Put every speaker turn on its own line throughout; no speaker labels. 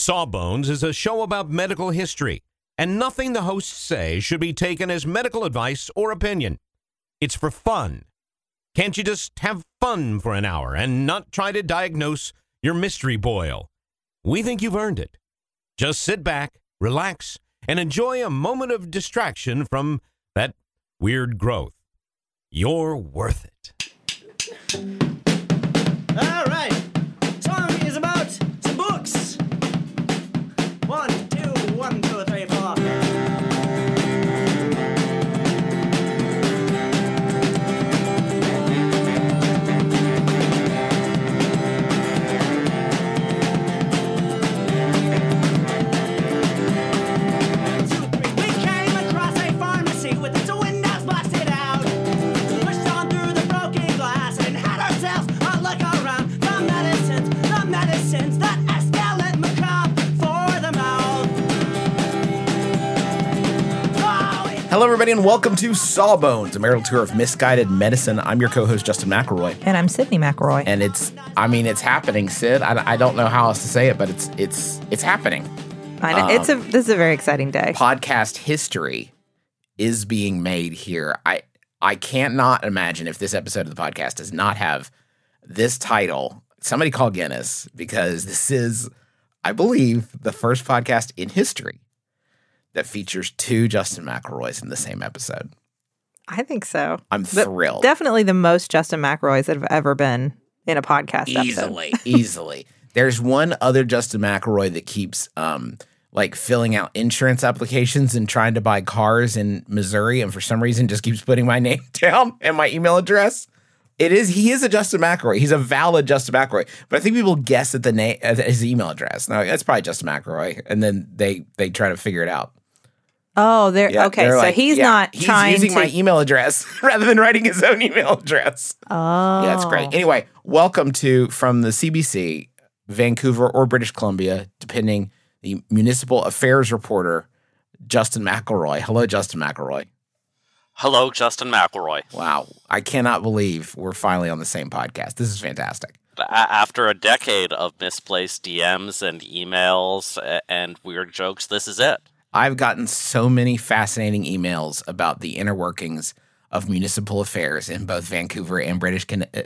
Sawbones is a show about medical history, and nothing the hosts say should be taken as medical advice or opinion. It's for fun. Can't you just have fun for an hour and not try to diagnose your mystery boil? We think you've earned it. Just sit back, relax, and enjoy a moment of distraction from that weird growth. You're worth it.
All right. Song is about some books. 1, 2, 1, 2, 3, 4.
Hello, everybody, and welcome to Sawbones, a marital tour of misguided medicine. I'm your co-host, Justin McElroy.
And I'm Sydney McElroy.
And it's happening, Sid. I don't know how else to say it, but it's happening.
I know. This is a very exciting day.
Podcast history is being made here. I can't not imagine if this episode of the podcast does not have this title. Somebody call Guinness, because this is, I believe, the first podcast in history that features two Justin McElroys in the same episode.
I think so.
I'm thrilled.
Definitely the most Justin McElroys that have ever been in a podcast
episode. Easily. There's one other Justin McElroy that keeps filling out insurance applications and trying to buy cars in Missouri, and for some reason just keeps putting my name down and my email address. He is a Justin McElroy. He's a valid Justin McElroy. But I think people guess at his email address. No, that's probably Justin McElroy. And then they try to figure it out.
Oh, okay. So he's
using my email address rather than writing his own email address.
Oh.
Yeah, that's great. Anyway, welcome from the CBC, Vancouver or British Columbia, depending, the municipal affairs reporter, Justin McElroy. Hello, Justin McElroy.
Hello, Justin McElroy.
Wow. I cannot believe we're finally on the same podcast. This is fantastic.
After a decade of misplaced DMs and emails and weird jokes, this is it.
I've gotten so many fascinating emails about the inner workings of municipal affairs in both Vancouver and British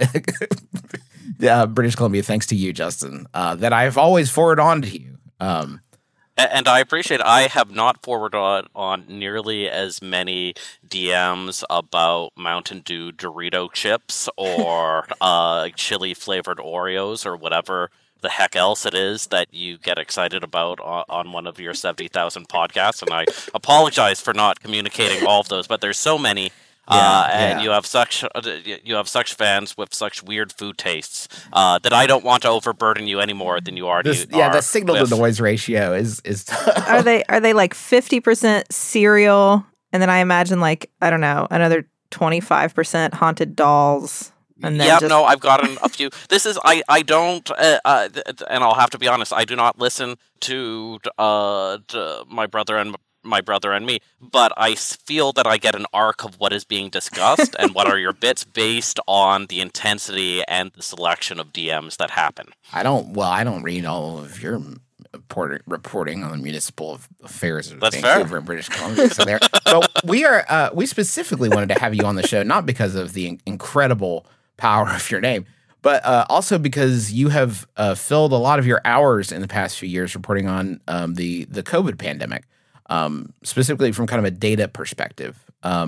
Columbia, thanks to you, Justin, that I've always forwarded on to you.
And I appreciate it. I have not forwarded on nearly as many DMs about Mountain Dew Dorito chips or chili-flavored Oreos or whatever the heck else it is that you get excited about on one of your 70,000 podcasts. And I apologize for not communicating all of those, but there's so many. You have such fans with such weird food tastes that I don't want to overburden you any more than you already are.
Yeah, the signal to noise ratio is
Are they like 50% cereal, and then I imagine another 25% haunted dolls? And then
I've gotten a few. This is I don't and I'll have to be honest, I do not listen to my brother and me, but I feel that I get an arc of what is being discussed and what are your bits based on the intensity and the selection of DMs that happen.
I don't read all of your reporting on the municipal affairs of Vancouver and British Columbia. So we specifically wanted to have you on the show, not because of the incredible power of your name, but also because you have filled a lot of your hours in the past few years reporting on the COVID pandemic. Specifically from kind of a data perspective.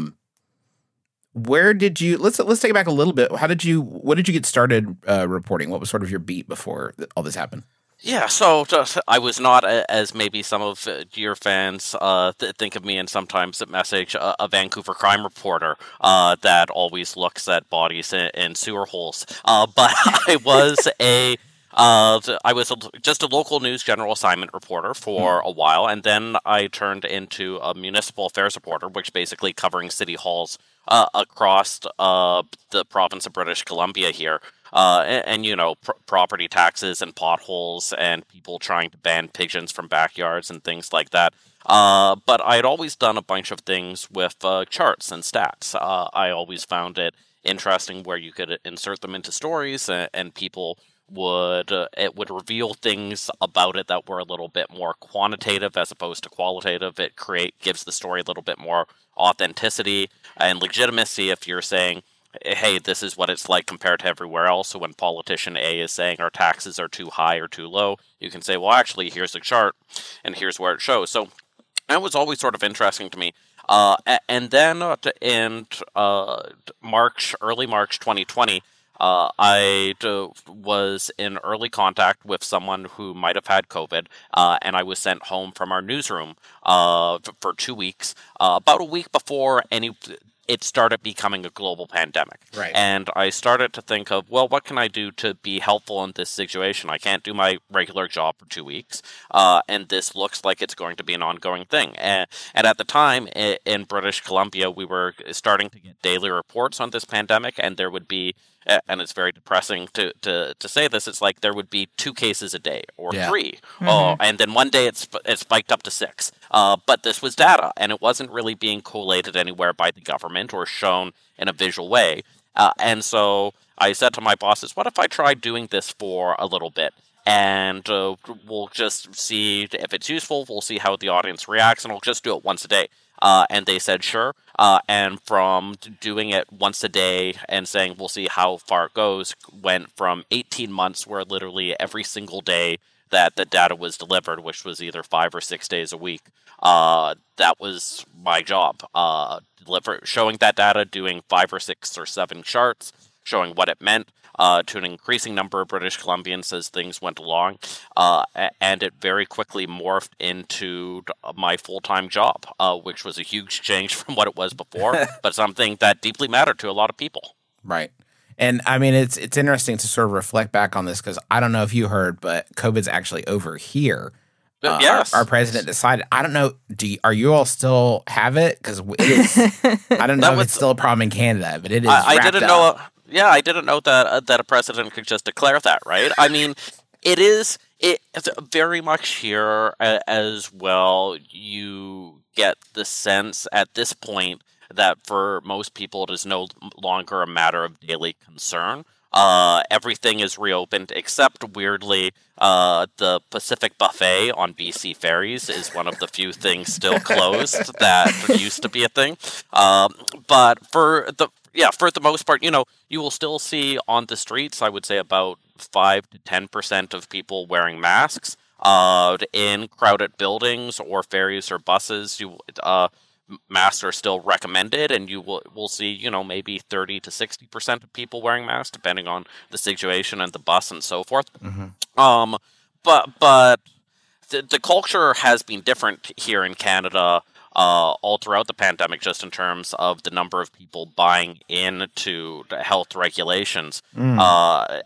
Where did you, let's take it back a little bit. What did you get started reporting? What was sort of your beat before all this happened?
Yeah, so I was not, as maybe some of your fans think of me and sometimes message, a Vancouver crime reporter that always looks at bodies in sewer holes. But I was just a local news general assignment reporter for a while, and then I turned into a municipal affairs reporter, which basically covering city halls across the province of British Columbia here. Property taxes and potholes and people trying to ban pigeons from backyards and things like that. But I had always done a bunch of things with charts and stats. I always found it interesting where you could insert them into stories and people it would reveal things about it that were a little bit more quantitative as opposed to qualitative. It gives the story a little bit more authenticity and legitimacy if you're saying, hey, this is what it's like compared to everywhere else. So when politician A is saying our taxes are too high or too low, you can say, well, actually, here's a chart and here's where it shows. So that was always sort of interesting to me. And then in early March 2020, I was in early contact with someone who might have had COVID, and I was sent home from our newsroom for 2 weeks, about a week before it started becoming a global pandemic.
Right.
And I started to think of, well, what can I do to be helpful in this situation? I can't do my regular job for 2 weeks, and this looks like it's going to be an ongoing thing. And at the time, in British Columbia, we were starting to get daily reports on this pandemic, and there would be, and it's very depressing to say this, it's like there would be 2 cases a day or 3. And then one day it spiked up to 6. But this was data, and it wasn't really being collated anywhere by the government or shown in a visual way. And so I said to my bosses, what if I try doing this for a little bit? And we'll just see if it's useful. We'll see how the audience reacts, and we'll just do it once a day. And they said, sure. And from doing it once a day and saying, we'll see how far it goes, went from 18 months where literally every single day that the data was delivered, which was either 5 or 6 days a week. That was my job. Showing that data, doing 5 or 6 or 7 charts, showing what it meant to an increasing number of British Columbians as things went along. And it very quickly morphed into my full-time job, which was a huge change from what it was before, but something that deeply mattered to a lot of people.
Right. And I mean, it's interesting to sort of reflect back on this because I don't know if you heard, but COVID's actually over here.
Yes.
Our president decided. I don't know. Are you all still have it? Because it is. I don't know if it's still a problem in Canada, but it is.
I didn't know. Yeah, I didn't know that a president could just declare that. Right. I mean, it's very much here as well. You get the sense at this point that for most people it is no longer a matter of daily concern. Everything is reopened except, weirdly, the Pacific Buffet on BC ferries is one of the few things still closed that used to be a thing. But for the most part, you will still see on the streets, I would say about 5 to 10% of people wearing masks. In crowded buildings or ferries or buses, masks are still recommended, and you will see, maybe 30 to 60% of people wearing masks, depending on the situation and the bus and so forth. Mm-hmm. But the culture has been different here in Canada all throughout the pandemic, just in terms of the number of people buying into the health regulations. But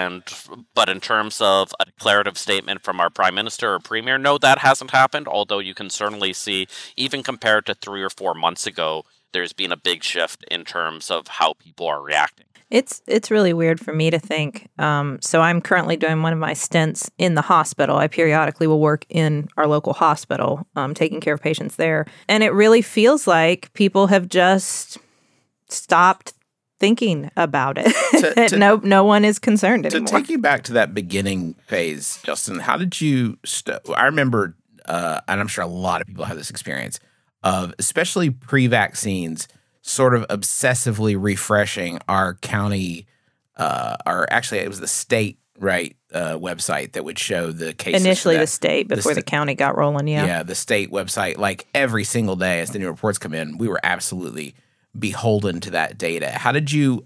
in terms of a declarative statement from our Prime Minister or Premier, no, that hasn't happened, although you can certainly see, even compared to 3 or 4 months ago, there's been a big shift in terms of how people are reacting.
It's really weird for me to think. So I'm currently doing one of my stints in the hospital. I periodically will work in our local hospital, taking care of patients there. And it really feels like people have just stopped thinking about it. No one is concerned anymore.
To take you back to that beginning phase, Justin, how did you I remember, and I'm sure a lot of people have this experience, of especially pre-vaccines, sort of obsessively refreshing our county, or actually it was the state, right, website that would show the cases.
Initially the state, before the county got rolling, yeah.
Yeah, the state website, like every single day as the new reports come in, we were absolutely beholden to that data. How did you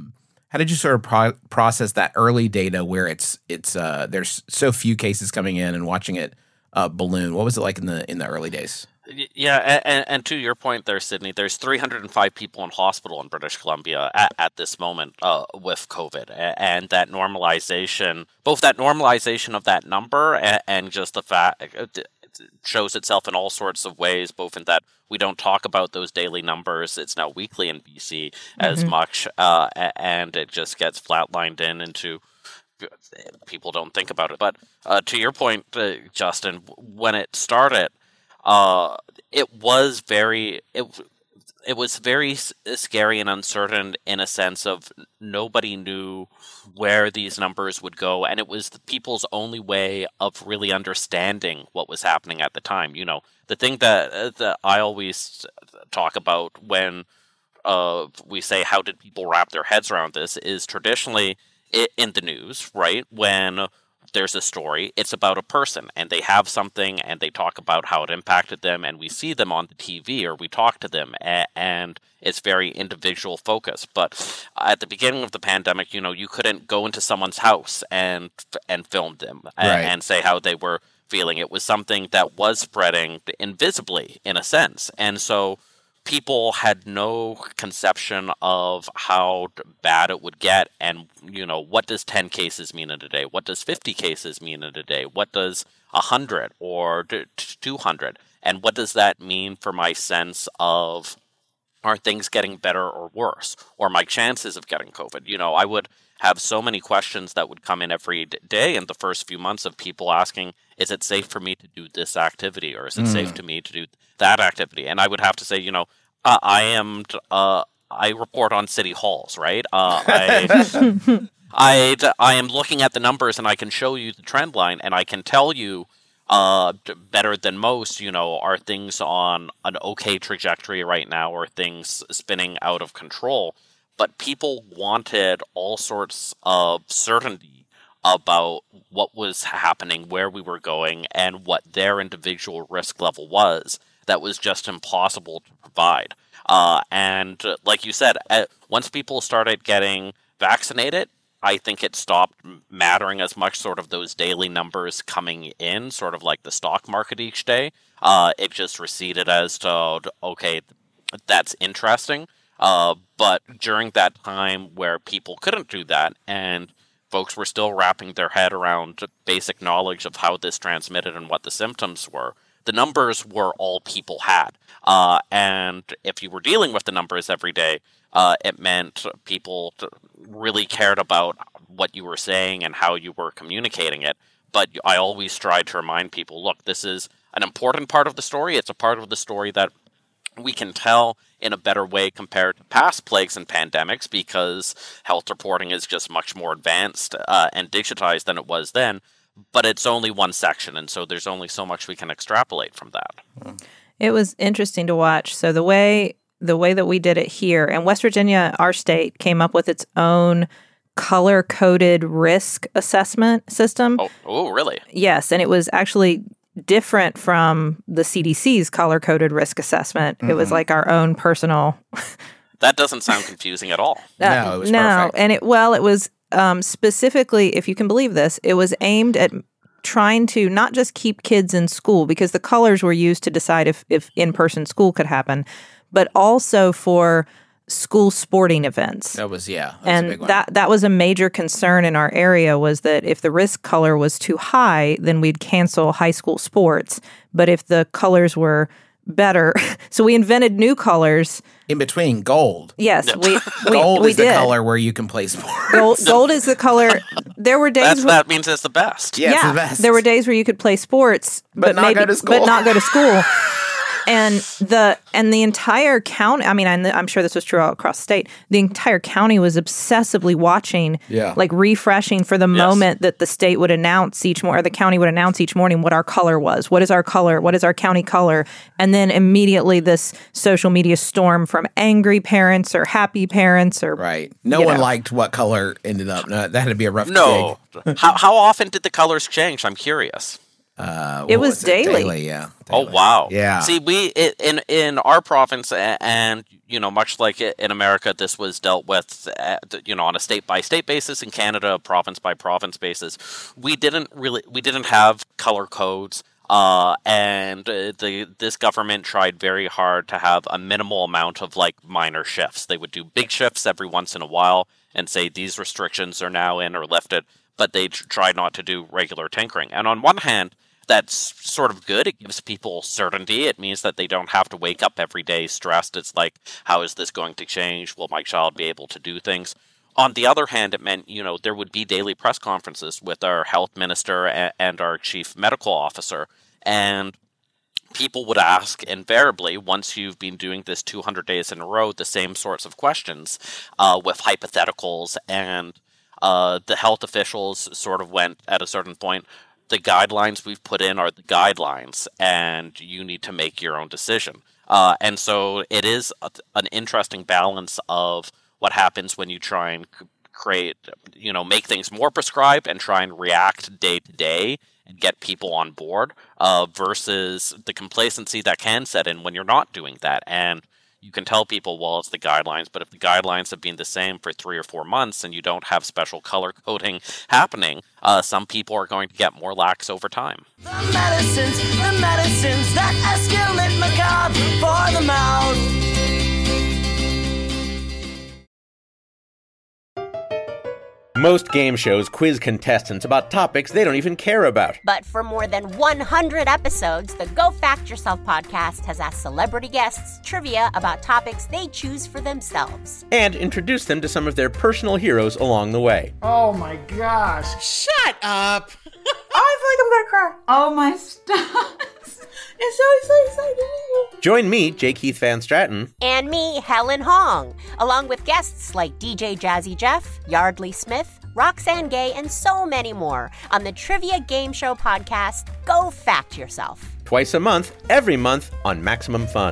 sort of process that early data where it's there's so few cases coming in and watching it balloon? What was it like in the early days?
Yeah, and to your point there, Sydney, there's 305 people in hospital in British Columbia at this moment with COVID, and that normalization, both that normalization of that number and just the fact it shows itself in all sorts of ways, both in that we don't talk about those daily numbers, it's now weekly in BC as much, and it just gets flatlined into people don't think about it. But to your point, Justin, when it started, it was it was very scary and uncertain in a sense of nobody knew where these numbers would go, and it was the people's only way of really understanding what was happening at the time. The thing that I always talk about when we say how did people wrap their heads around this is traditionally in the news, right? When there's a story, it's about a person, and they have something, and they talk about how it impacted them, and we see them on the TV, or we talk to them, and it's very individual focused. But at the beginning of the pandemic, you couldn't go into someone's house and film them and say how they were feeling. It was something that was spreading invisibly, in a sense, and so people had no conception of how bad it would get, and what does 10 cases mean in a day? What does 50 cases mean in a day? What does 100 or 200? And what does that mean for my sense of, are things getting better or worse, or my chances of getting COVID? I would have so many questions that would come in every day in the first few months of people asking, is it safe for me to do this activity, or is it safe to me to do that activity? And I would have to say, I report on city halls, right? I am looking at the numbers, and I can show you the trend line, and I can tell you better than most, are things on an okay trajectory right now, or things spinning out of control? But people wanted all sorts of certainty about what was happening, where we were going, and what their individual risk level was. That was just impossible to provide. And like you said, once people started getting vaccinated, I think it stopped mattering as much, sort of those daily numbers coming in, sort of like the stock market each day. It just receded as to, okay, that's interesting. But during that time where people couldn't do that, and folks were still wrapping their head around basic knowledge of how this transmitted and what the symptoms were, the numbers were all people had. And if you were dealing with the numbers every day, it meant people really cared about what you were saying and how you were communicating it. But I always tried to remind people, look, this is an important part of the story. It's a part of the story that we can tell in a better way compared to past plagues and pandemics, because health reporting is just much more advanced and digitized than it was then. But it's only one section, and so there's only so much we can extrapolate from that.
It was interesting to watch. So the way that we did it here, and West Virginia, our state, came up with its own color-coded risk assessment system.
Oh, really?
Yes, and it was actually different from the CDC's color-coded risk assessment. Mm-hmm. It was like our own personal...
That doesn't sound confusing at all.
No, it was perfect.
And it was specifically, if you can believe this, it was aimed at trying to not just keep kids in school, because the colors were used to decide if in-person school could happen, but also for school sporting events.
That was a big one.
That was a major concern in our area, was that if the risk color was too high, then we'd cancel high school sports. But if the colors were better, so we invented new colors.
In between, gold.
Yes,
gold is
the
color where you can play sports.
Gold is the color. There were days
that means it's the best.
Yeah, it's the best.
There were days where you could play sports, but not go to school. And the entire county, I mean, I'm sure this was true all across the state, the entire county was obsessively watching, like refreshing for the moment that the state would announce each morning, or the county would announce each morning what our color was. What is our color? What is our county color? And then immediately this social media storm from angry parents or happy parents.
Right. No one liked what color ended up. No, that had to be a rough gig.
How often did the colors change? I'm curious.
It was daily.
Daily, yeah.
Oh, wow.
Yeah.
See, we in our province, and much like in America, this was dealt with on a state by state basis. In Canada, province by province basis. We didn't have color codes, and this government tried very hard to have a minimal amount of minor shifts. They would do big shifts every once in a while and say these restrictions are now in or lifted, but they tried not to do regular tinkering. And on one hand, that's sort of good. It gives people certainty. It means that they don't have to wake up every day stressed. It's like, how is this going to change? Will my child be able to do things? On the other hand, it meant, there would be daily press conferences with our health minister and our chief medical officer. And people would ask invariably, once you've been doing this 200 days in a row, the same sorts of questions with hypotheticals, and the health officials sort of went at a certain point, the guidelines we've put in are the guidelines, and you need to make your own decision. And so it is an interesting balance of what happens when you try and create, make things more prescribed and try and react day to day and get people on board, versus the complacency that can set in when you're not doing that. And you can tell people, well, it's the guidelines, but if the guidelines have been the same for 3 or 4 months and you don't have special color coding happening, some people are going to get more lax over time.
The medicines that escalate macabre for the mouth.
Most game shows quiz contestants about topics they don't even care about.
But for more than 100 episodes, the Go Fact Yourself podcast has asked celebrity guests trivia about topics they choose for themselves.
And introduced them to some of their personal heroes along the way.
Oh my gosh.
Shut up!
I feel like I'm gonna cry. Oh my stars. It's so exciting.
Join me, J. Keith Van Stratton.
And me, Helen Hong, along with guests like DJ Jazzy Jeff, Yardley Smith, Roxanne Gay, and so many more on the Trivia Game Show podcast, Go Fact Yourself.
Twice a month, every month on Maximum Fun.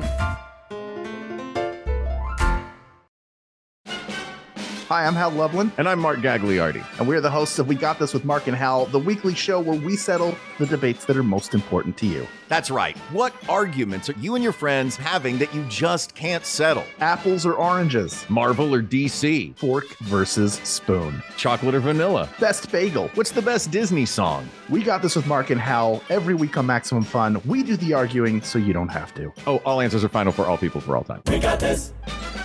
Hi, I'm Hal Lublin.
And I'm Mark Gagliardi.
And we're the hosts of We Got This with Mark and Hal, the weekly show where we settle the debates that are most important to you.
That's right. What arguments are you and your friends having that you just can't settle?
Apples or oranges?
Marvel or DC?
Fork versus spoon?
Chocolate or vanilla?
Best bagel?
What's the best Disney song?
We Got This with Mark and Hal. Every week on Maximum Fun, we do the arguing so you don't have to.
Oh, all answers are final for all people for all time.
We got this.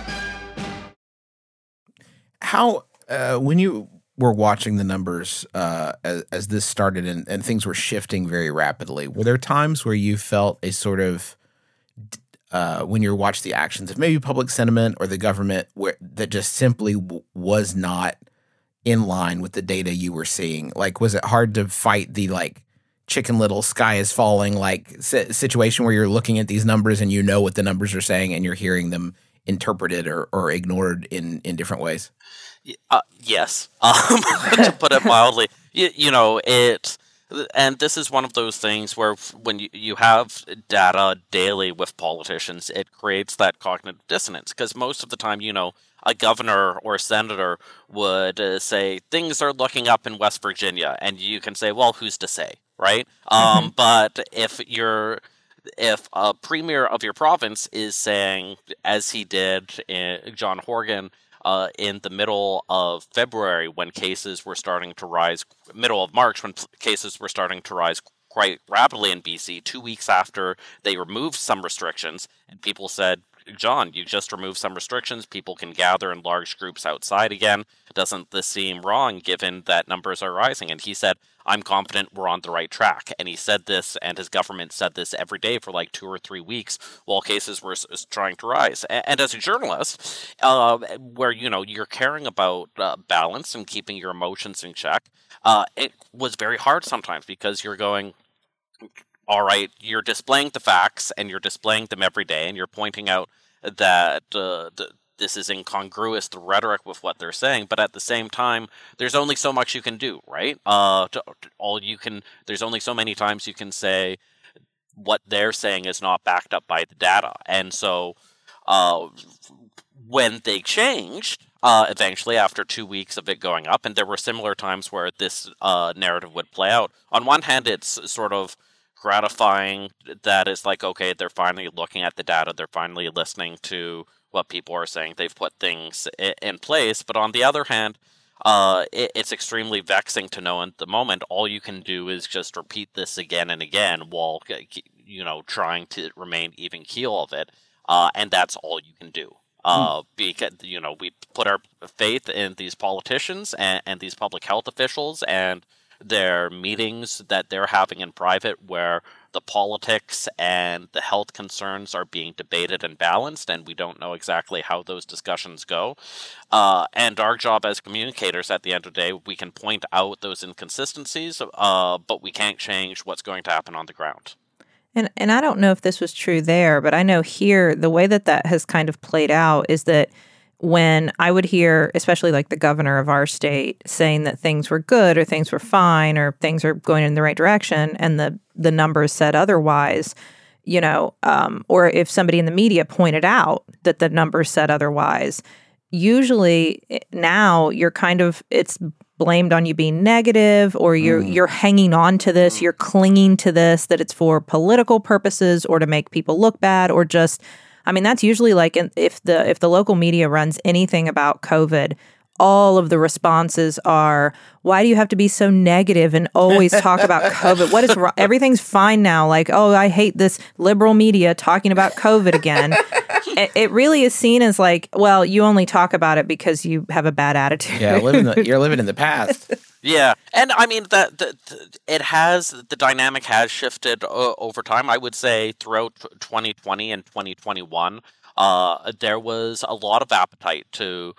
How, when you were watching the numbers as this started and things were shifting very rapidly, were there times where you felt a sort of, when you watched the actions of maybe public sentiment or the government that just simply was not in line with the data you were seeing? Like, was it hard to fight the, Chicken Little, sky is falling, situation where you're looking at these numbers and you know what the numbers are saying and you're hearing them interpreted or ignored in different ways?
Yes, to put it mildly. And this is one of those things where when you have data daily with politicians, it creates that cognitive dissonance, because most of the time, a governor or a senator would say, things are looking up in West Virginia, and you can say, well, who's to say, right? But if a premier of your province is saying, as he did John Horgan in the middle of February when cases were starting to rise, middle of March when cases were starting to rise quite rapidly in BC, 2 weeks after they removed some restrictions, and people said, John, you just removed some restrictions, people can gather in large groups outside again. Doesn't this seem wrong given that numbers are rising? And he said, I'm confident we're on the right track. And he said this, and his government said this every day for 2 or 3 weeks while cases were trying to rise. And as a journalist, where, you're caring about balance and keeping your emotions in check, it was very hard sometimes because you're going, all right, you're displaying the facts and you're displaying them every day and you're pointing out that this is incongruous, the rhetoric with what they're saying, but at the same time, there's only so much you can do, right? There's only so many times you can say what they're saying is not backed up by the data. And so when they changed, eventually after 2 weeks of it going up, and there were similar times where this narrative would play out, on one hand, it's sort of gratifying that it's okay, they're finally looking at the data, they're finally listening to what people are saying, they've put things in place. But on the other hand, it's extremely vexing to know at the moment all you can do is just repeat this again and again while trying to remain even keel of it, and that's all you can do. Because we put our faith in these politicians and these public health officials and their meetings that they're having in private where the politics and the health concerns are being debated and balanced, and we don't know exactly how those discussions go. And our job as communicators at the end of the day, we can point out those inconsistencies, but we can't change what's going to happen on the ground.
And I don't know if this was true there, but I know here the way that has kind of played out is that when I would hear, especially like the governor of our state saying that things were good or things were fine or things are going in the right direction and the numbers said otherwise, or if somebody in the media pointed out that the numbers said otherwise, usually now it's blamed on you being negative, or you're hanging on to this, you're clinging to this, that it's for political purposes or to make people look bad, or just, that's usually like if the local media runs anything about COVID, all of the responses are, why do you have to be so negative and always talk about COVID? What is wrong? Everything's fine now. Like, oh, I hate this liberal media talking about COVID again. It really is seen as like, well, you only talk about it because you have a bad attitude.
Yeah, you're living in the past.
Yeah, and the dynamic has shifted over time. I would say throughout 2020 and 2021, there was a lot of appetite to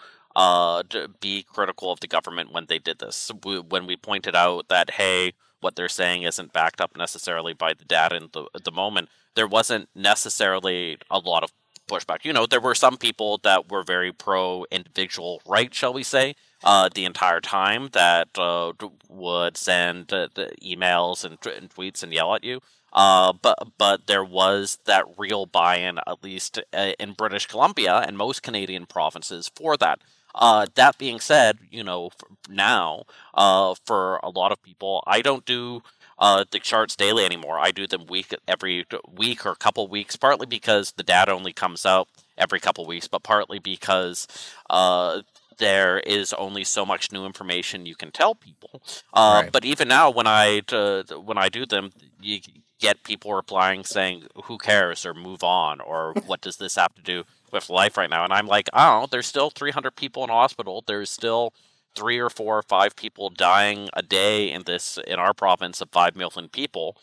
be critical of the government when they did this. When we pointed out that, hey, what they're saying isn't backed up necessarily by the data in the moment, there wasn't necessarily a lot of pushback. There were some people that were very pro-individual right, shall we say, the entire time, that would send the emails and tweets and yell at you. But there was that real buy-in, at least in British Columbia and most Canadian provinces, for that. That being said, now, for a lot of people, I don't do the charts daily anymore. I do them every week or a couple weeks, partly because the data only comes out every couple weeks, but partly because there is only so much new information you can tell people.
Right.
But even now, when I do them, you get people replying saying, who cares, or move on, or what does this have to do with life right now? And I'm like, oh, there's still 300 people in hospital. There's still 3 or 4 or 5 people dying a day in our province of 5 million people.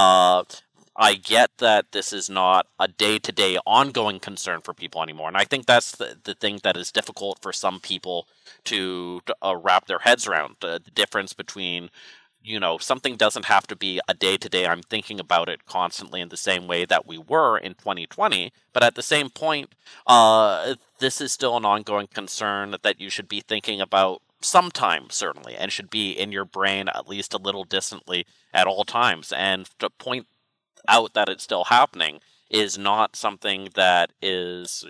I get that this is not a day-to-day ongoing concern for people anymore. And I think that's the thing that is difficult for some people to wrap their heads around. The difference between, something doesn't have to be a day-to-day, I'm thinking about it constantly in the same way that we were in 2020. But at the same point, this is still an ongoing concern that you should be thinking about sometimes, certainly, and should be in your brain at least a little distantly at all times. And to point out that it's still happening is not something that is,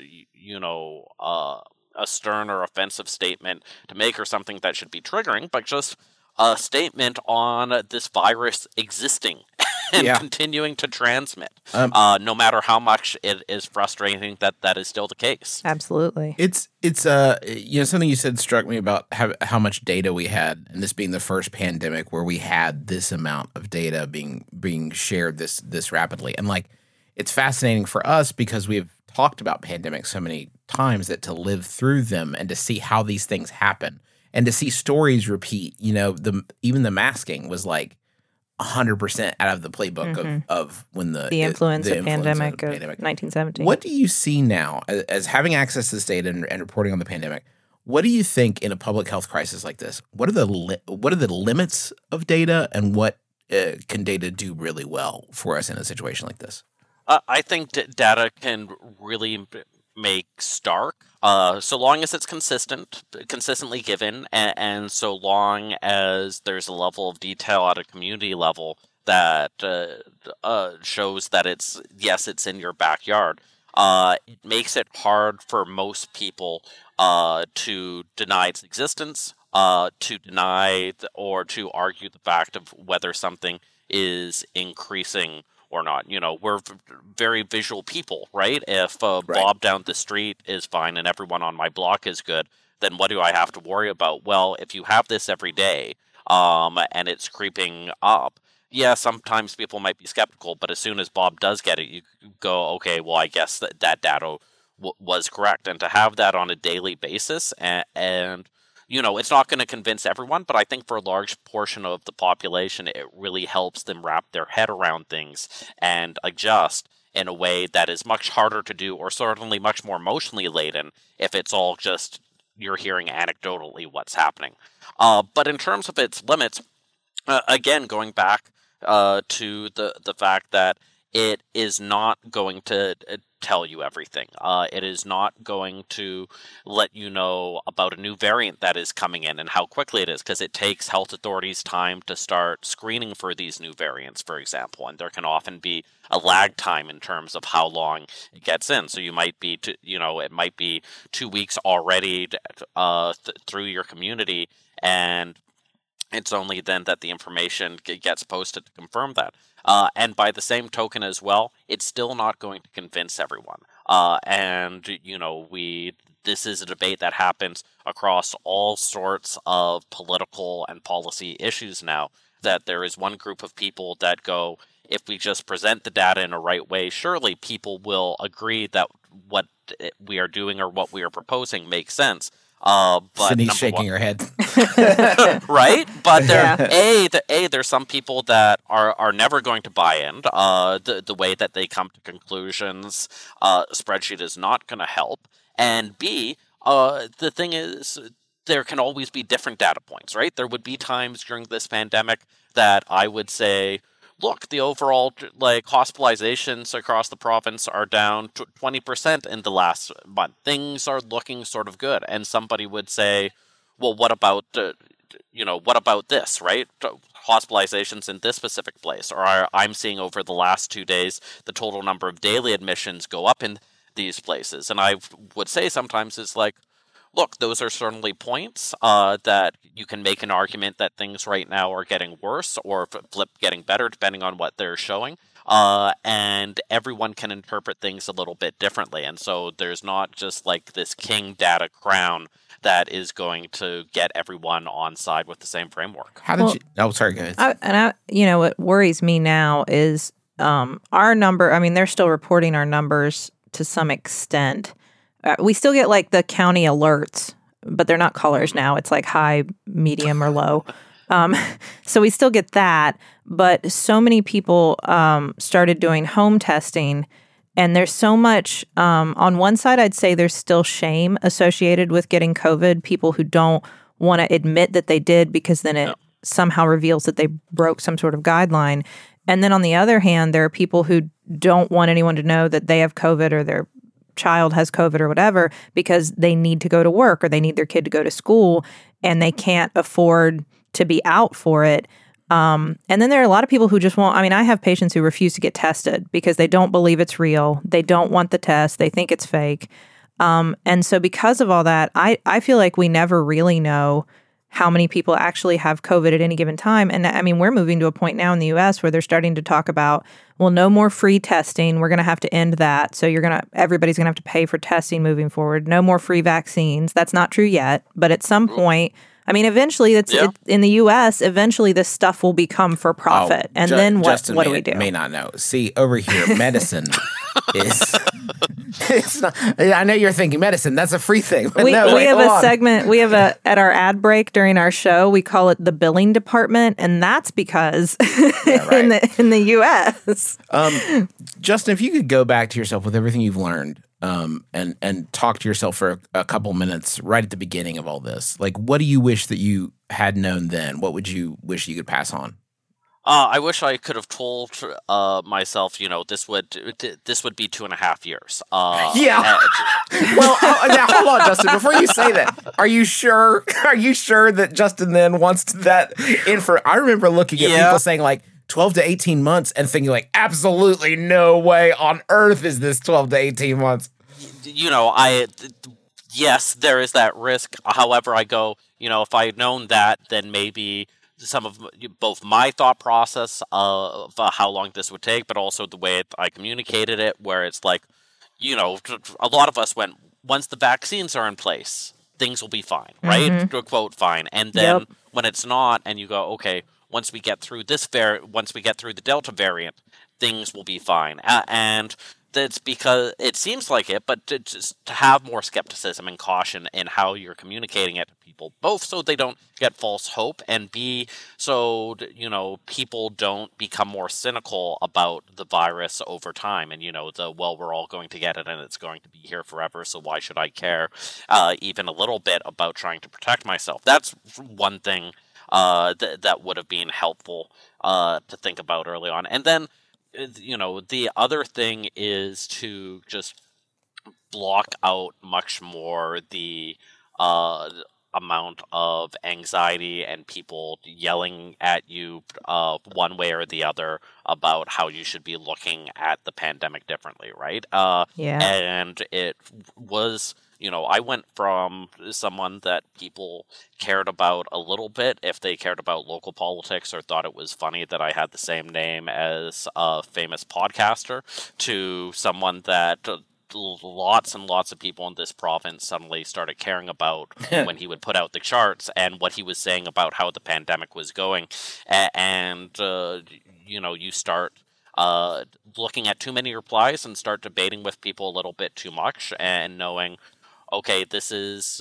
a stern or offensive statement to make, or something that should be triggering, but just a statement on this virus existing and continuing to transmit, no matter how much it is frustrating that is still the case.
Absolutely.
It's something you said struck me about how much data we had, and this being the first pandemic where we had this amount of data being shared this rapidly. And like, it's fascinating for us because we've talked about pandemics so many times, that to live through them and to see how these things happen and to see stories repeat, even the masking was like 100% out of the playbook of when the
influenza pandemic of 1917.
What do you see now as having access to this data and reporting on the pandemic? What do you think in a public health crisis like this? What are the limits of data, and what can data do really well for us in a situation like this?
I think data can really make stark, so long as it's consistently given, and so long as there's a level of detail at a community level that shows that it's in your backyard. It makes it hard for most people to deny its existence, to deny or to argue the fact of whether something is increasing or not. We're very visual people, right? If Bob down the street is fine and everyone on my block is good, then what do I have to worry about? Well, if you have this every day, and it's creeping up, sometimes people might be skeptical, but as soon as Bob does get it, you go, okay, well, I guess that data was correct. And to have that on a daily basis, and it's not going to convince everyone, but I think for a large portion of the population, it really helps them wrap their head around things and adjust in a way that is much harder to do, or certainly much more emotionally laden, if it's all just you're hearing anecdotally what's happening. But in terms of its limits, again, going back to the fact that it is not going to tell you everything. It is not going to let you know about a new variant that is coming in and how quickly it is, because it takes health authorities time to start screening for these new variants, for example, and there can often be a lag time in terms of how long it gets in. So you might be, it might be 2 weeks already through your community, and it's only then that the information gets posted to confirm that. And by the same token as well, it's still not going to convince everyone. This is a debate that happens across all sorts of political and policy issues now, that there is one group of people that go, if we just present the data in a right way, surely people will agree that what we are doing or what we are proposing makes sense. But
Sydney's shaking her head.
Right? But there's some people that are never going to buy in. The way that they come to conclusions, spreadsheet is not going to help. And B, the thing is, there can always be different data points, right? There would be times during this pandemic that I would say, look, the overall hospitalizations across the province are down 20% in the last month. Things are looking sort of good. And somebody would say, well, what about this, right? Hospitalizations in this specific place. Or I'm seeing over the last 2 days, the total number of daily admissions go up in these places. And I would say sometimes it's like, look, those are certainly points that you can make an argument that things right now are getting worse or flip getting better, depending on what they're showing. And everyone can interpret things a little bit differently. And so there's not just like this king data crown that is going to get everyone on side with the same framework.
How did you? Oh, sorry, go
ahead. What worries me now is our number. I mean, they're still reporting our numbers to some extent. We still get like the county alerts, but they're not colors now. It's like high, medium, or low. So we still get that. But so many people started doing home testing, and there's so much. On one side, I'd say there's still shame associated with getting COVID. People who don't want to admit that they did because then it somehow reveals that they broke some sort of guideline. And then on the other hand, there are people who don't want anyone to know that they have COVID or their child has COVID or whatever because they need to go to work or they need their kid to go to school and they can't afford to be out for it. And then there are a lot of people who just won't. I mean, I have patients who refuse to get tested because they don't believe it's real. They don't want the test. They think it's fake. And so because of all that, I feel like we never really know how many people actually have COVID at any given time. And I mean, we're moving to a point now in the US where they're starting to talk about, well, no more free testing. We're going to have to end that. So everybody's going to have to pay for testing moving forward. No more free vaccines. That's not true yet. But at some point, I mean, eventually, in the U.S., eventually this stuff will become for profit. And then what do we do?
May not know. See, over here, medicine is... It's not, I know you're thinking medicine. That's a free thing.
We have a segment. We have at our ad break during our show. We call it the billing department, and that's because in the U.S.
Justin, if you could go back to yourself with everything you've learned, and talk to yourself for a couple minutes right at the beginning of all this, like what do you wish that you had known then? What would you wish you could pass on?
I wish I could have told myself, this would be 2.5 years.
Yeah. Well, now hold on, Justin. Before you say that, are you sure? Are you sure that Justin then wants that in for? I remember looking at people saying like 12 to 18 months and thinking like, absolutely no way on earth is this 12 to 18 months.
Yes, there is that risk. However, I go, if I had known that, then maybe some of both my thought process of how long this would take, but also the way I communicated it, where it's like, a lot of us went, once the vaccines are in place, things will be fine, right? Mm-hmm. Quote, fine. And then when it's not, and you go, okay, once we get through once we get through the Delta variant, things will be fine. And that's because it seems like it, but to have more skepticism and caution in how you're communicating it to people, both so they don't get false hope, and B, so, people don't become more cynical about the virus over time. And, we're all going to get it and it's going to be here forever, so why should I care even a little bit about trying to protect myself? That's one thing that would have been helpful to think about early on. And then the other thing is to just block out much more the amount of anxiety and people yelling at you one way or the other about how you should be looking at the pandemic differently, right? And it was, I went from someone that people cared about a little bit if they cared about local politics or thought it was funny that I had the same name as a famous podcaster to someone that lots and lots of people in this province suddenly started caring about when he would put out the charts and what he was saying about how the pandemic was going. And you start looking at too many replies and start debating with people a little bit too much and knowing, okay, this is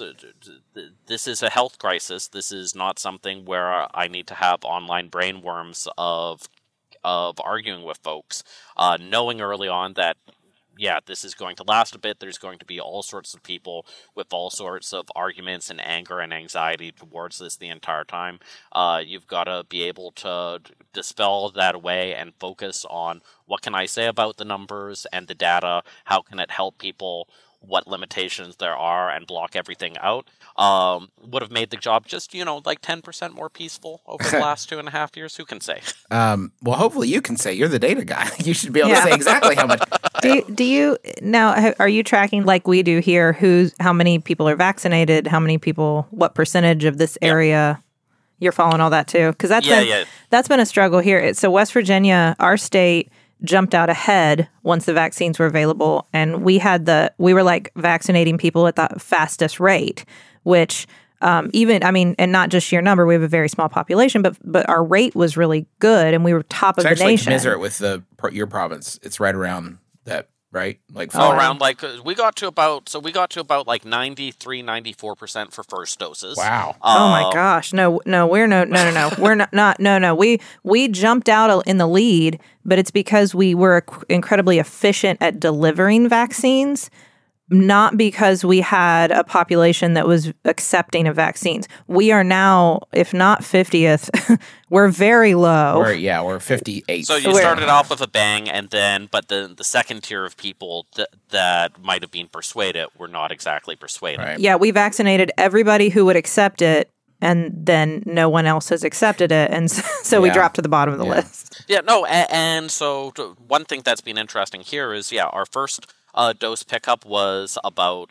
a health crisis. This is not something where I need to have online brainworms of arguing with folks. Knowing early on that, this is going to last a bit. There's going to be all sorts of people with all sorts of arguments and anger and anxiety towards this the entire time. You've got to be able to dispel that away and focus on what can I say about the numbers and the data? How can it help people? What limitations there are, and block everything out. Would have made the job just, 10% more peaceful over the last 2.5 years. Who can say?
Well, hopefully you can say. You're the data guy. You should be able to say exactly how much.
Do you now? Are you tracking like we do here? How many people are vaccinated? How many people? What percentage of this area? You're following all that too, because that's been a struggle here. So West Virginia, our state, jumped out ahead once the vaccines were available, and we were like vaccinating people at the fastest rate, which and not just sheer number, we have a very small population, but our rate was really good, and we were top of the nation.
It's actually commensurate with your province. It's right around that, right?
We got to about like 93, 94% for first doses.
Wow.
Oh my gosh. No, we're no. We're not. No. We jumped out in the lead, but it's because we were incredibly efficient at delivering vaccines, not because we had a population that was accepting of vaccines. We are now, if not 50th, we're very low.
We're 58.
So you started off with a bang, but the second tier of people that might have been persuaded were not exactly persuaded.
Right.
Yeah, we vaccinated everybody who would accept it, and then no one else has accepted it, and so we dropped to the bottom of the list.
Yeah, no, and so one thing that's been interesting here is, our first dose pickup was about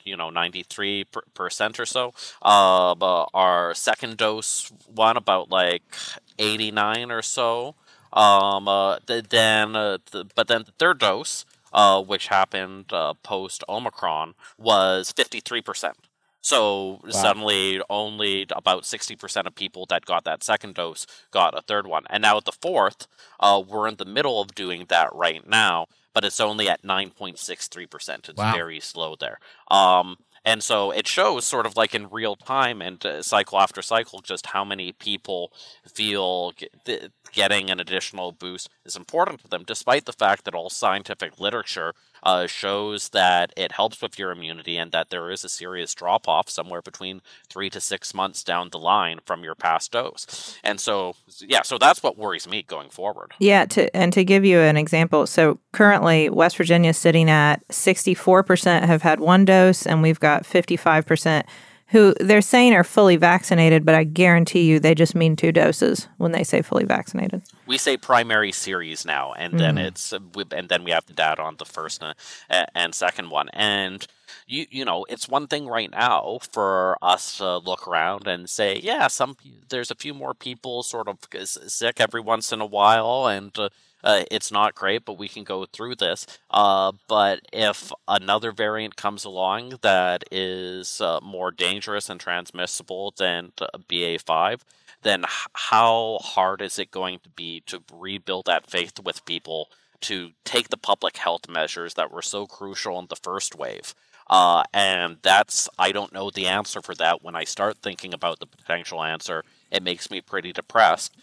93% or so. But our second dose one about like 89 or so. But then the third dose, which happened post Omicron, was 53%. So suddenly only about 60% of people that got that second dose got a third one. And now at the fourth, we're in the middle of doing that right now, but it's only at 9.63%. It's very slow there. And so it shows sort of like in real time and cycle after cycle just how many people feel getting an additional boost is important to them, despite the fact that all scientific literature shows that it helps with your immunity and that there is a serious drop-off somewhere between 3 to 6 months down the line from your past dose. And so, so that's what worries me going forward.
Yeah, to give you an example, so currently West Virginia is sitting at 64% have had one dose, and we've got 55% who they're saying are fully vaccinated, but I guarantee you they just mean 2 doses when they say fully vaccinated.
We say primary series now, and then then we have the data on the first and second one. And it's one thing right now for us to look around and say, there's a few more people sort of sick every once in a while, and it's not great, but we can go through this. But if another variant comes along that is more dangerous and transmissible than BA.5, then how hard is it going to be to rebuild that faith with people to take the public health measures that were so crucial in the first wave? And I don't know the answer for that. When I start thinking about the potential answer, it makes me pretty depressed.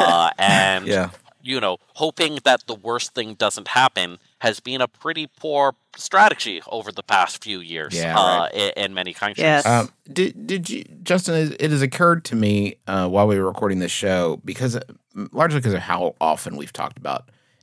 Hoping that the worst thing doesn't happen has been a pretty poor strategy over the past few years in many countries.
Yes.
Did you, Justin, it has occurred to me while we were recording this show, largely because of how often we've talked about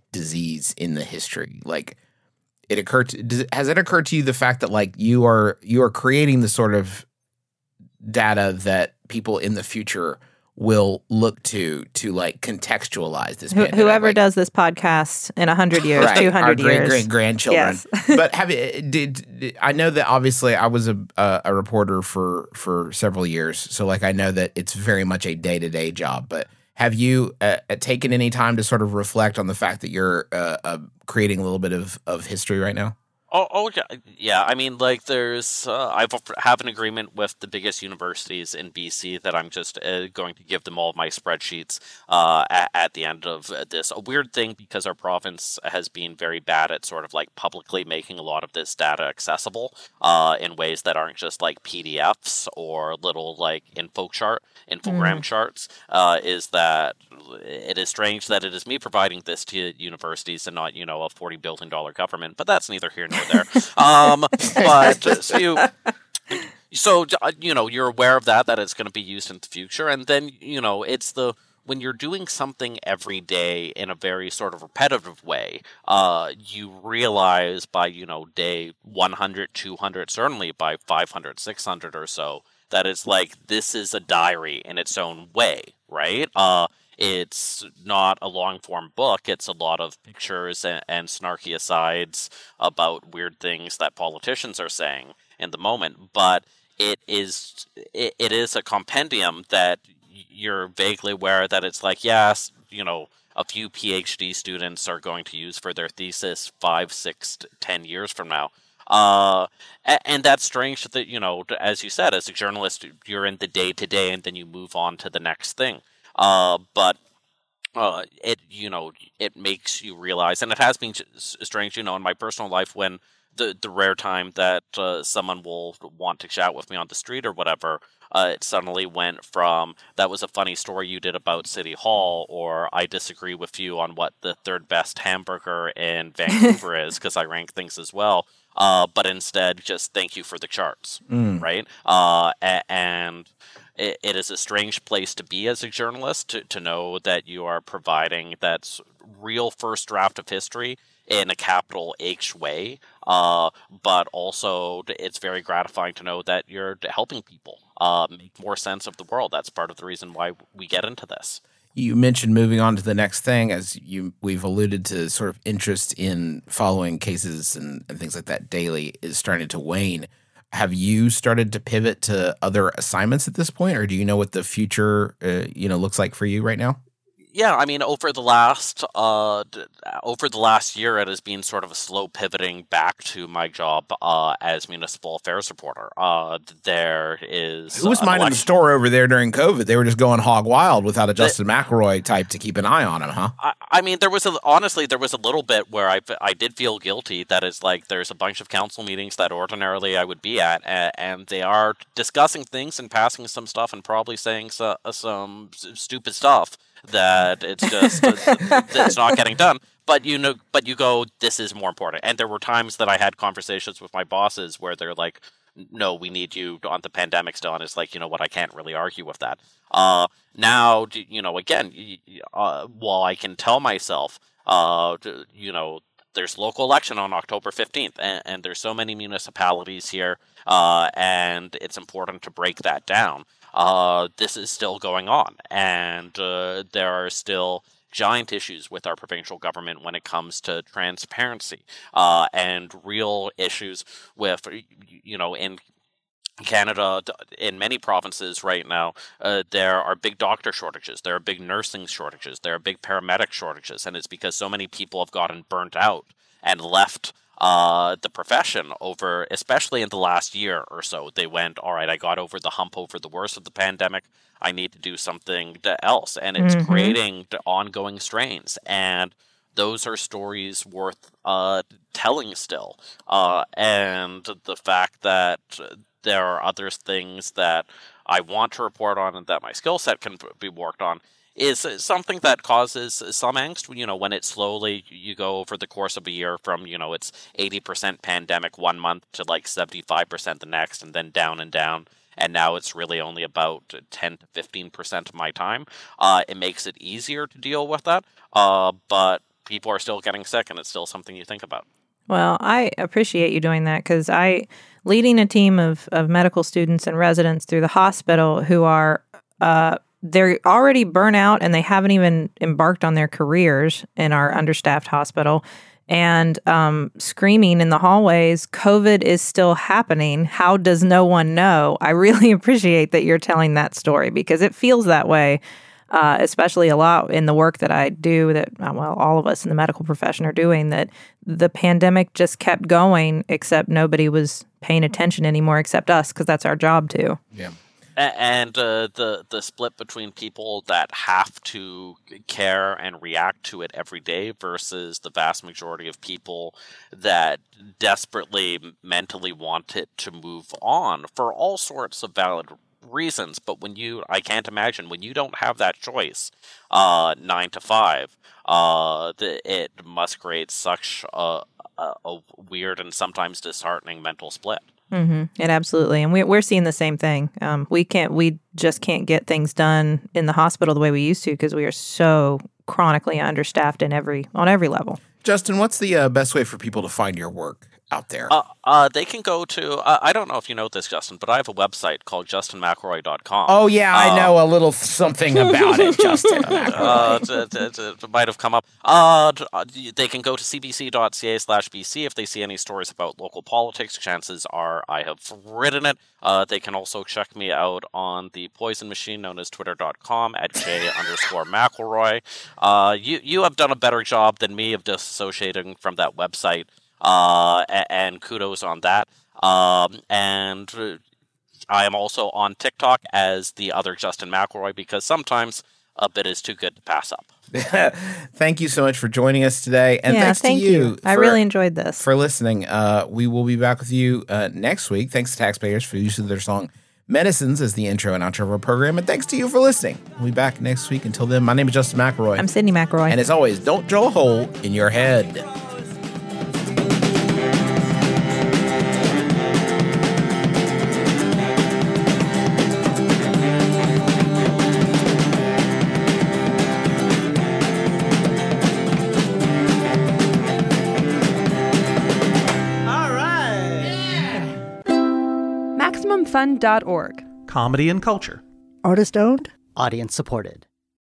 disease in the history? Like, has it occurred to you the fact that like you are creating the sort of data that people in the future will look to like contextualize this pandemic?
Whoever does this podcast in 100 years, right, 200
our
years,
great grandchildren. Yes. But I know that obviously I was a reporter for several years, so like I know that it's very much a day-to-day job. But have you taken any time to sort of reflect on the fact that you're creating a little bit of history right now?
Oh, yeah. I mean, like, I have an agreement with the biggest universities in BC that I'm just going to give them all of my spreadsheets at the end of this. A weird thing, because our province has been very bad at sort of like publicly making a lot of this data accessible in ways that aren't just like PDFs or little like infogram charts, is that it is strange that it is me providing this to universities and not, a $40 billion government, but that's neither here nor there. But so you're aware of that it's going to be used in the future, and then it's when you're doing something every day in a very sort of repetitive way, you realize by day 100, 200, certainly by 500, 600 or so, that it's like this is a diary in its own way, right? It's not a long-form book. It's a lot of pictures and snarky asides about weird things that politicians are saying in the moment. But it is a compendium that you're vaguely aware that it's like, yes, a few PhD students are going to use for their thesis 5, 6, 10 years from now. And that's strange that, as you said, as a journalist, you're in the day-to-day and then you move on to the next thing. But it makes you realize, and it has been strange, in my personal life, when the rare time that someone will want to chat with me on the street or whatever, it suddenly went from, that was a funny story you did about City Hall, or I disagree with you on what the third best hamburger in Vancouver is, because I rank things as well. But instead, just thank you for the charts, right? And it is a strange place to be as a journalist, to know that you are providing that real first draft of history in a capital H way, but also it's very gratifying to know that you're helping people make more sense of the world. That's part of the reason why we get into this.
You mentioned moving on to the next thing, as we've alluded to, sort of interest in following cases and things like that daily is starting to wane. Have you started to pivot to other assignments at this point, or do you know what the future looks like for you right now?
Yeah, I mean, over the last year, it has been sort of a slow pivoting back to my job as municipal affairs reporter. There is
who was minding the store over there during COVID? They were just going hog wild without a Justin McElroy type to keep an eye on him, huh?
I mean, there was a little bit where I did feel guilty. That is, like, there's a bunch of council meetings that ordinarily I would be at, and they are discussing things and passing some stuff and probably saying some stupid stuff that it's just it's not getting done. But you go, this is more important. And there were times that I had conversations with my bosses where they're like, no, we need you on the pandemic still. And it's like, you know what, I can't really argue with that. Now, again, while I can tell myself, there's local election on October 15th, and there's so many municipalities here, and it's important to break that down. This is still going on, and there are still giant issues with our provincial government when it comes to transparency, and real issues with, in Canada, in many provinces right now, there are big doctor shortages, there are big nursing shortages, there are big paramedic shortages, and it's because so many people have gotten burnt out and left the profession over, especially in the last year or so. They went, all right, I got over the hump, over the worst of the pandemic, I need to do something else, and it's creating ongoing strains, and those are stories worth telling still, and the fact that there are other things that I want to report on and that my skill set can be worked on is something that causes some angst, when it slowly, you go over the course of a year from, it's 80% pandemic 1 month to like 75% the next, and then down and down. And now it's really only about 10 to 15% of my time. It makes it easier to deal with that. But people are still getting sick, and it's still something you think about.
Well, I appreciate you doing that because leading a team of medical students and residents through the hospital who are, they're already burnt out and they haven't even embarked on their careers in our understaffed hospital, and screaming in the hallways, COVID is still happening. How does no one know? I really appreciate that you're telling that story because it feels that way. Especially a lot in the work that I do that, all of us in the medical profession are doing, that the pandemic just kept going, except nobody was paying attention anymore except us, because that's our job too.
Yeah.
And the split between people that have to care and react to it every day versus the vast majority of people that desperately mentally want it to move on for all sorts of valid reasons. But I can't imagine when you don't have that choice, 9 to 5, it must create such a weird and sometimes disheartening mental split.
Mm-hmm. It absolutely, and we're seeing the same thing. We just can't get things done in the hospital the way we used to because we are so chronically understaffed on every level.
Justin, what's the best way for people to find your work out there?
They can go to, I don't know if you know this, Justin, but I have a website called justinmcrory.com.
Oh, yeah, I know a little something about it, Justin.
It might have come up. They can go to cbc.ca/BC if they see any stories about local politics. Chances are I have written it. They can also check me out on the poison machine known as twitter.com at j_McElroy. You have done a better job than me of disassociating from that website. And kudos on that. And I am also on TikTok as the other Justin McElroy because sometimes a bit is too good to pass up.
Thank you so much for joining us today. And thanks to you.
I really enjoyed this.
For listening. We will be back with you next week. Thanks to taxpayers for use of their song Medicines as the intro and outro of our program. And thanks to you for listening. We'll be back next week. Until then, my name is Justin McElroy.
I'm Sydney McElroy.
And as always, don't drill a hole in your head.
MaximumFun.org.
Comedy and culture.
Artist owned.
Audience supported.